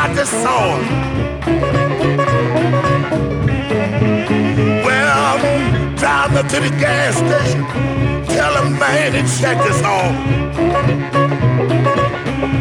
I just saw him. Well, drive me to the gas station. Tell him, man, and check this on.